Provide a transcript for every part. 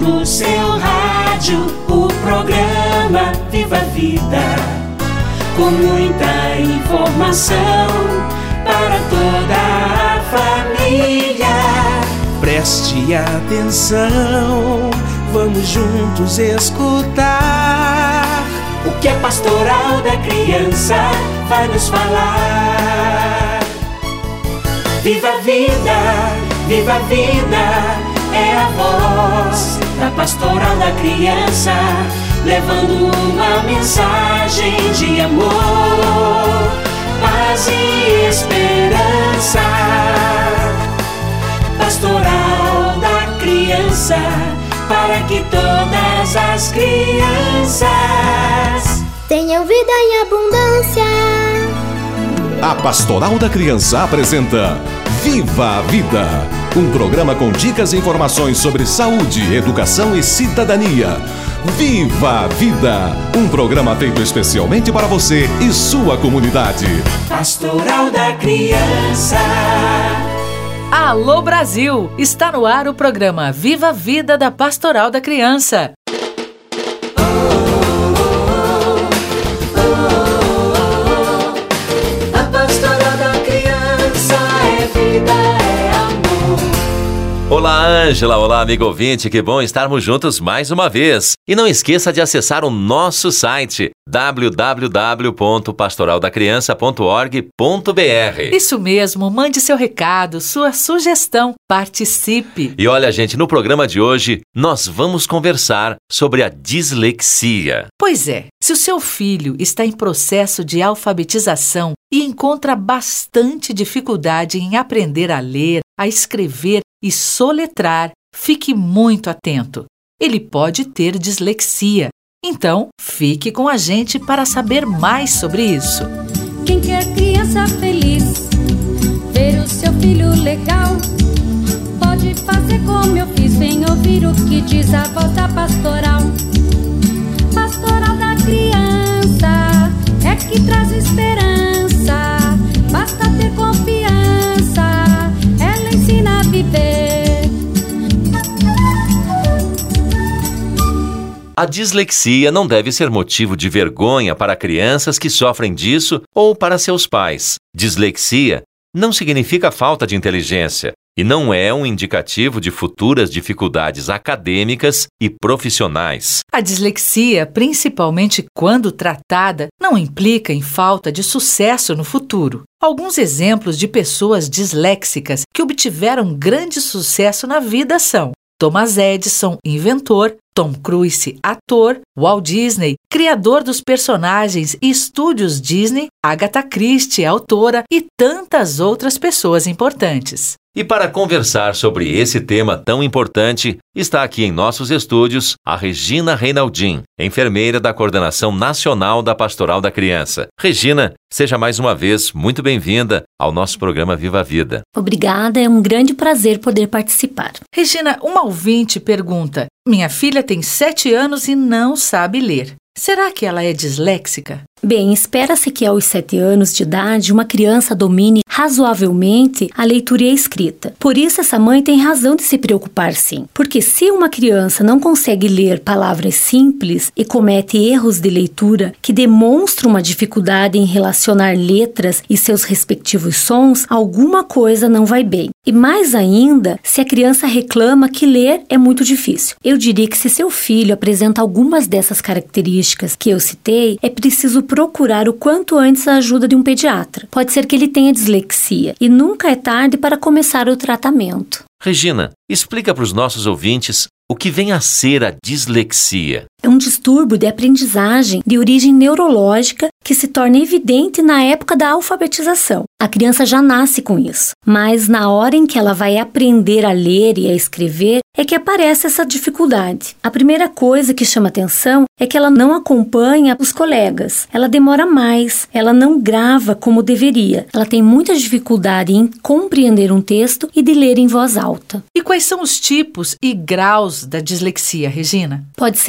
no seu rádio o programa Viva a Vida, com muita informação para toda a família. Preste atenção, vamos juntos escutar o que a Pastoral da Criança vai nos falar. Viva a vida, viva a vida, é a voz da Pastoral da Criança, levando uma mensagem de amor, paz e esperança. Pastoral da Criança, para que todas as crianças tenham vida em abundância. A Pastoral da Criança apresenta Viva a Vida, um programa com dicas e informações sobre saúde, educação e cidadania. Viva a Vida, um programa feito especialmente para você e sua comunidade. Pastoral da Criança. Alô Brasil! Está no ar o programa Viva a Vida da Pastoral da Criança. A Pastoral da Criança é vida, é amor. Olá, Ângela! Olá, amigo ouvinte! Que bom estarmos juntos mais uma vez. E não esqueça de acessar o nosso site www.pastoraldacriança.org.br. Isso mesmo, mande seu recado, sua sugestão, participe. E olha, gente, no programa de hoje nós vamos conversar sobre a dislexia. Pois é, se o seu filho está em processo de alfabetização e encontra bastante dificuldade em aprender a ler, a escrever e soletrar, fique muito atento. Ele pode ter dislexia. Então, fique com a gente para saber mais sobre isso. Quem quer criança feliz, ver o seu filho legal, pode fazer como eu fiz, vem ouvir o que diz a voz da pastoral. Pastoral da criança, é que traz esperança, basta ter confiança, ela ensina a viver. A dislexia não deve ser motivo de vergonha para crianças que sofrem disso ou para seus pais. Dislexia não significa falta de inteligência e não é um indicativo de futuras dificuldades acadêmicas e profissionais. A dislexia, principalmente quando tratada, não implica em falta de sucesso no futuro. Alguns exemplos de pessoas disléxicas que obtiveram grande sucesso na vida são Thomas Edison, inventor; Tom Cruise, ator; Walt Disney, criador dos personagens e estúdios Disney; Agatha Christie, autora, e tantas outras pessoas importantes. E para conversar sobre esse tema tão importante, está aqui em nossos estúdios a Regina Reinaldin, enfermeira da Coordenação Nacional da Pastoral da Criança. Regina, seja mais uma vez muito bem-vinda ao nosso programa Viva a Vida. Obrigada, é um grande prazer poder participar. Regina, uma ouvinte pergunta: minha filha tem 7 anos e não sabe ler. Será que ela é disléxica? Bem, espera-se que aos 7 anos de idade uma criança domine razoavelmente a leitura e a escrita. Por isso, essa mãe tem razão de se preocupar, sim. Porque se uma criança não consegue ler palavras simples e comete erros de leitura que demonstram uma dificuldade em relacionar letras e seus respectivos sons, alguma coisa não vai bem. E mais ainda, se a criança reclama que ler é muito difícil. Eu diria que se seu filho apresenta algumas dessas características que eu citei, é preciso procurar o quanto antes a ajuda de um pediatra. Pode ser que ele tenha dislexia e nunca é tarde para começar o tratamento. Regina, explica para os nossos ouvintes o que vem a ser a dislexia. É um distúrbio de aprendizagem de origem neurológica que se torna evidente na época da alfabetização. A criança já nasce com isso, mas na hora em que ela vai aprender a ler e a escrever é que aparece essa dificuldade. A primeira coisa que chama atenção é que ela não acompanha os colegas, ela demora mais, ela não grava como deveria, ela tem muita dificuldade em compreender um texto e de ler em voz alta. E quais são os tipos e graus da dislexia, Regina? Pode ser leve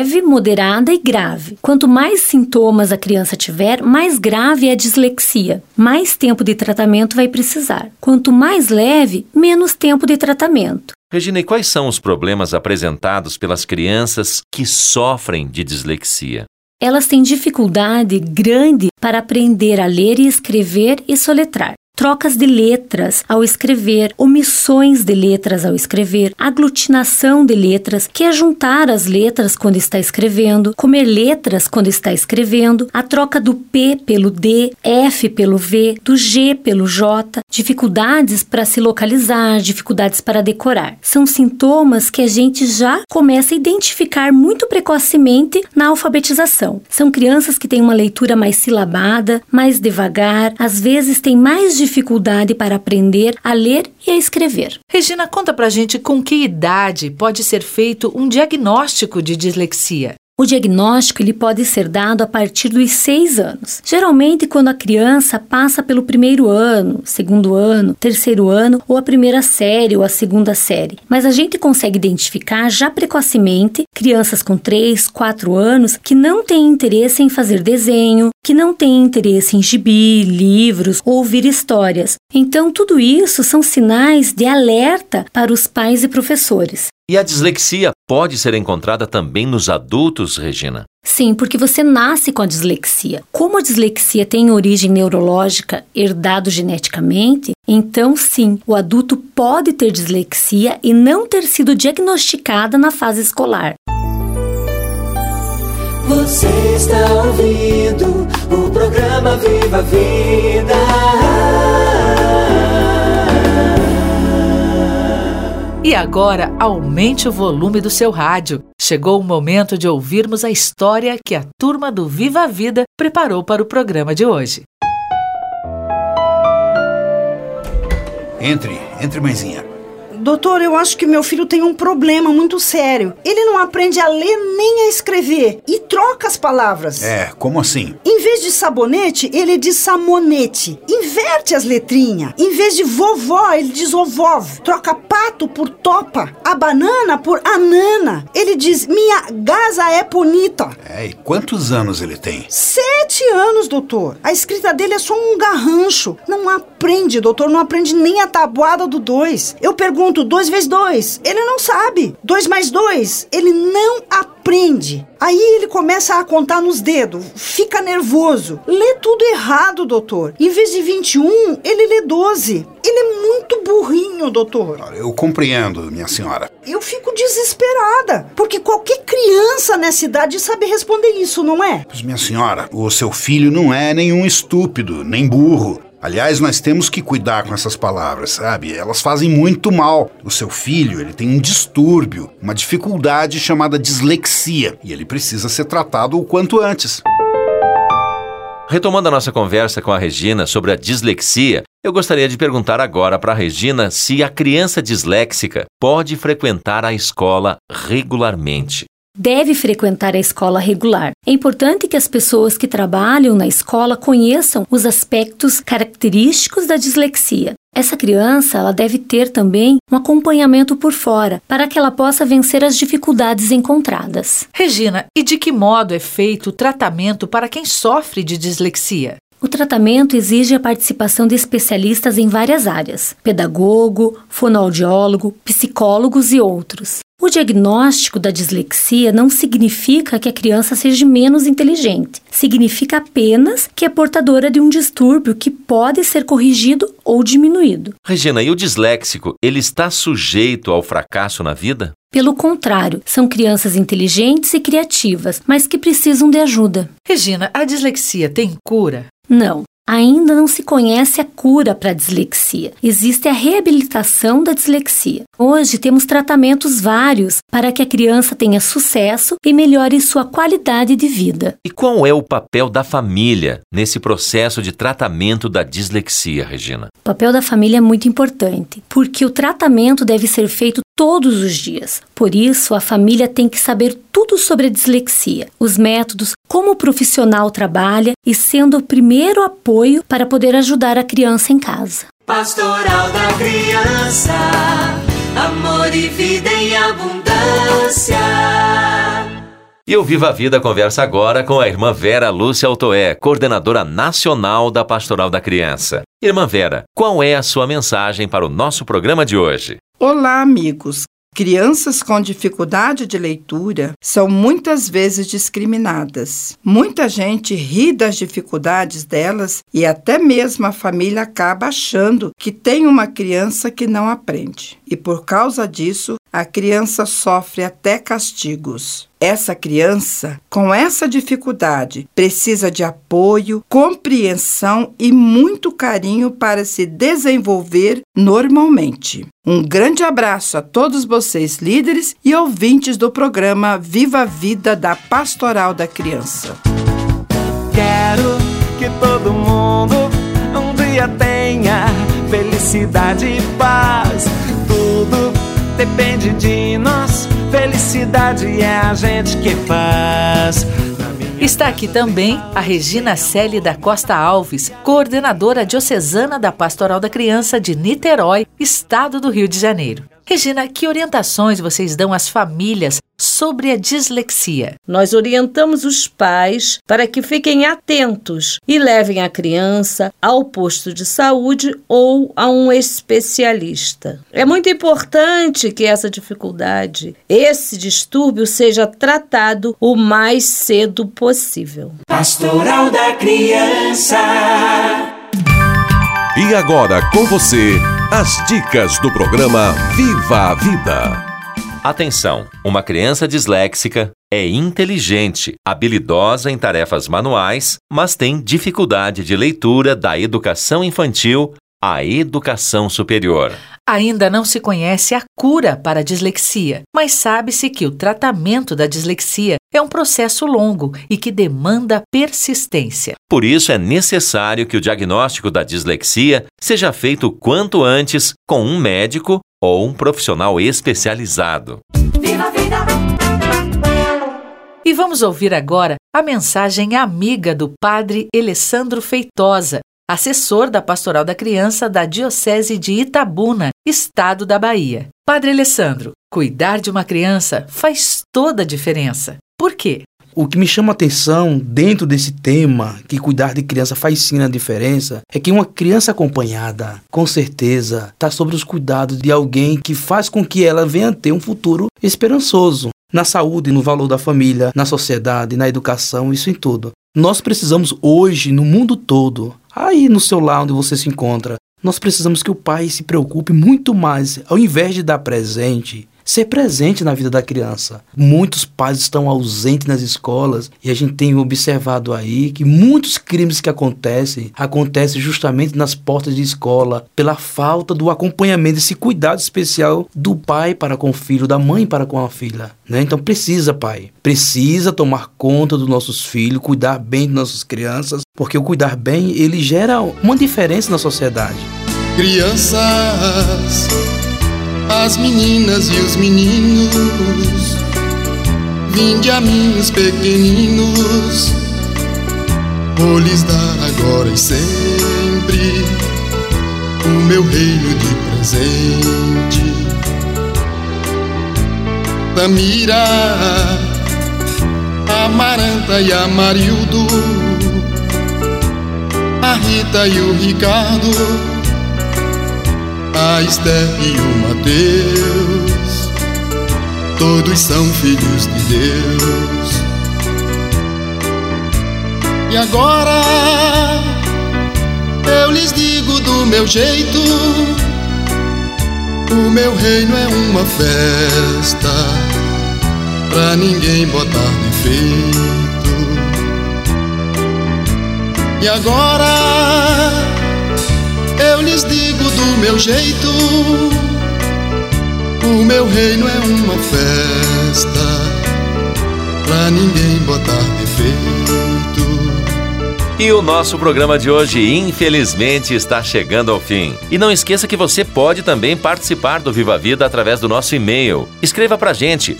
leve, moderada e grave. Quanto mais sintomas a criança tiver, mais grave é a dislexia. Mais tempo de tratamento vai precisar. Quanto mais leve, menos tempo de tratamento. Regina, e quais são os problemas apresentados pelas crianças que sofrem de dislexia? Elas têm dificuldade grande para aprender a ler e escrever e soletrar. Trocas de letras ao escrever, omissões de letras ao escrever, aglutinação de letras, que é juntar as letras quando está escrevendo, comer letras quando está escrevendo, a troca do P pelo D, F pelo V, do G pelo J, dificuldades para se localizar, dificuldades para decorar. São sintomas que a gente já começa a identificar muito precocemente na alfabetização. São crianças que têm uma leitura mais silabada, mais devagar, às vezes têm mais dificuldade para aprender a ler e a escrever. Regina, conta pra gente com que idade pode ser feito um diagnóstico de dislexia. O diagnóstico ele pode ser dado a partir dos 6 anos. Geralmente quando a criança passa pelo primeiro ano, segundo ano, terceiro ano ou a primeira série ou a segunda série. Mas a gente consegue identificar já precocemente crianças com 3, 4 anos que não têm interesse em fazer desenho, que não têm interesse em gibi, livros ou ouvir histórias. Então tudo isso são sinais de alerta para os pais e professores. E a dislexia pode ser encontrada também nos adultos, Regina? Sim, porque você nasce com a dislexia. Como a dislexia tem origem neurológica, herdado geneticamente, então sim, o adulto pode ter dislexia e não ter sido diagnosticada na fase escolar. Você está ouvindo o programa Viva a Vida. E agora, aumente o volume do seu rádio. Chegou o momento de ouvirmos a história que a turma do Viva a Vida preparou para o programa de hoje. Entre, mãezinha. Doutor, eu acho que meu filho tem um problema muito sério. Ele não aprende a ler nem a escrever e troca as palavras. Como assim? Em vez de sabonete, ele diz samonete. Inverte as letrinhas. Em vez de vovó, ele diz ovov. Troca pato por topa. A banana por anana. Ele diz, minha gasa é bonita. E quantos anos ele tem? 7 anos, doutor. A escrita dele é só um garrancho. Não aprende, doutor, não aprende nem a tabuada do 2. Eu pergunto, 2 vezes 2, ele não sabe. 2 mais 2, ele não aprende. Aí ele começa a contar nos dedos, fica nervoso, lê tudo errado, doutor. Em vez de 21, ele lê 12. Ele é muito burrinho, doutor. Eu compreendo, minha senhora. Eu fico desesperada, porque qualquer criança nessa idade sabe responder isso, não é? Pois, minha senhora, o seu filho não é nenhum estúpido, nem burro. Aliás, nós temos que cuidar com essas palavras, sabe? Elas fazem muito mal. O seu filho, ele tem um distúrbio, uma dificuldade chamada dislexia, e ele precisa ser tratado o quanto antes. Retomando a nossa conversa com a Regina sobre a dislexia, eu gostaria de perguntar agora para a Regina se a criança disléxica pode frequentar a escola regularmente. Deve frequentar a escola regular. É importante que as pessoas que trabalham na escola conheçam os aspectos característicos da dislexia. Essa criança ela deve ter também um acompanhamento por fora, para que ela possa vencer as dificuldades encontradas. Regina, e de que modo é feito o tratamento para quem sofre de dislexia? O tratamento exige a participação de especialistas em várias áreas: pedagogo, fonoaudiólogo, psicólogos e outros. O diagnóstico da dislexia não significa que a criança seja menos inteligente. Significa apenas que é portadora de um distúrbio que pode ser corrigido ou diminuído. Regina, e o disléxico, ele está sujeito ao fracasso na vida? Pelo contrário, são crianças inteligentes e criativas, mas que precisam de ajuda. Regina, a dislexia tem cura? Não. Ainda não se conhece a cura para a dislexia. Existe a reabilitação da dislexia. Hoje temos tratamentos vários para que a criança tenha sucesso e melhore sua qualidade de vida. E qual é o papel da família nesse processo de tratamento da dislexia, Regina? O papel da família é muito importante, porque o tratamento deve ser feito todos os dias. Por isso, a família tem que saber tudo sobre a dislexia, os métodos, como o profissional trabalha e sendo o primeiro apoio para poder ajudar a criança em casa. Pastoral da Criança, amor e vida em abundância. E o Viva a Vida conversa agora com a irmã Vera Lúcia Altoé, coordenadora nacional da Pastoral da Criança. Irmã Vera, qual é a sua mensagem para o nosso programa de hoje? Olá, amigos. Crianças com dificuldade de leitura são muitas vezes discriminadas. Muita gente ri das dificuldades delas e até mesmo a família acaba achando que tem uma criança que não aprende. E por causa disso, a criança sofre até castigos. Essa criança, com essa dificuldade, precisa de apoio, compreensão e muito carinho para se desenvolver normalmente. Um grande abraço a todos vocês, líderes e ouvintes do programa Viva a Vida da Pastoral da Criança. Quero que todo mundo um dia tenha felicidade e paz. Tudo depende de nós. Felicidade é a gente que faz. Está aqui também a Regina Celi da Costa Alves, coordenadora diocesana da Pastoral da Criança de Niterói, estado do Rio de Janeiro. Regina, que orientações vocês dão às famílias sobre a dislexia? Nós orientamos os pais para que fiquem atentos e levem a criança ao posto de saúde ou a um especialista. É muito importante que essa dificuldade, esse distúrbio, seja tratado o mais cedo possível. Pastoral da Criança. E agora com você, as dicas do programa Viva a Vida. Atenção! Uma criança disléxica é inteligente, habilidosa em tarefas manuais, mas tem dificuldade de leitura da educação infantil à educação superior. Ainda não se conhece a cura para a dislexia, mas sabe-se que o tratamento da dislexia é um processo longo e que demanda persistência. Por isso é necessário que o diagnóstico da dislexia seja feito quanto antes com um médico ou um profissional especializado. Viva a vida! E vamos ouvir agora a mensagem amiga do padre Alessandro Feitosa, assessor da Pastoral da Criança da Diocese de Itabuna, estado da Bahia. Padre Alessandro, cuidar de uma criança faz toda a diferença. Por quê? O que me chama a atenção dentro desse tema, que cuidar de criança faz sim a diferença, é que uma criança acompanhada, com certeza, está sob os cuidados de alguém que faz com que ela venha ter um futuro esperançoso. Na saúde, no valor da família, na sociedade, na educação, isso em tudo. Nós precisamos hoje, no mundo todo, aí no seu lar onde você se encontra, nós precisamos que o pai se preocupe muito mais, ao invés de dar presente, ser presente na vida da criança. Muitos pais estão ausentes nas escolas e a gente tem observado aí que muitos crimes que acontecem justamente nas portas de escola pela falta do acompanhamento, desse cuidado especial do pai para com o filho, da mãe para com a filha. Então pai, precisa tomar conta dos nossos filhos, cuidar bem de nossas crianças, porque o cuidar bem, ele gera uma diferença na sociedade. Crianças, as meninas e os meninos, vinde a mim os pequeninos, vou lhes dar agora e sempre o meu reino de presente. Tamira, a Maranta e a Marildo, a Rita e o Ricardo, a Esther e o Mateus, todos são filhos de Deus. E agora eu lhes digo do meu jeito, o meu reino é uma festa, pra ninguém botar defeito. E agora eu lhes digo do meu jeito, o meu reino é uma festa, pra ninguém botar defeito. E o nosso programa de hoje, infelizmente, está chegando ao fim. E não esqueça que você pode também participar do Viva a Vida através do nosso e-mail. Escreva pra gente,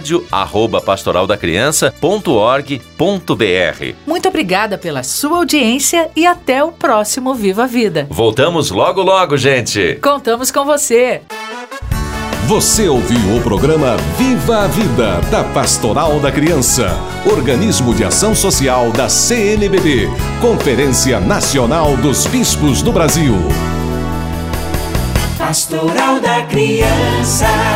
radio@pastoraldacriança.org.br. Muito obrigada pela sua audiência e até o próximo Viva a Vida. Voltamos logo, gente. Contamos com você. Você ouviu o programa Viva a Vida, da Pastoral da Criança, organismo de ação social da CNBB, Conferência Nacional dos Bispos do Brasil. Pastoral da Criança.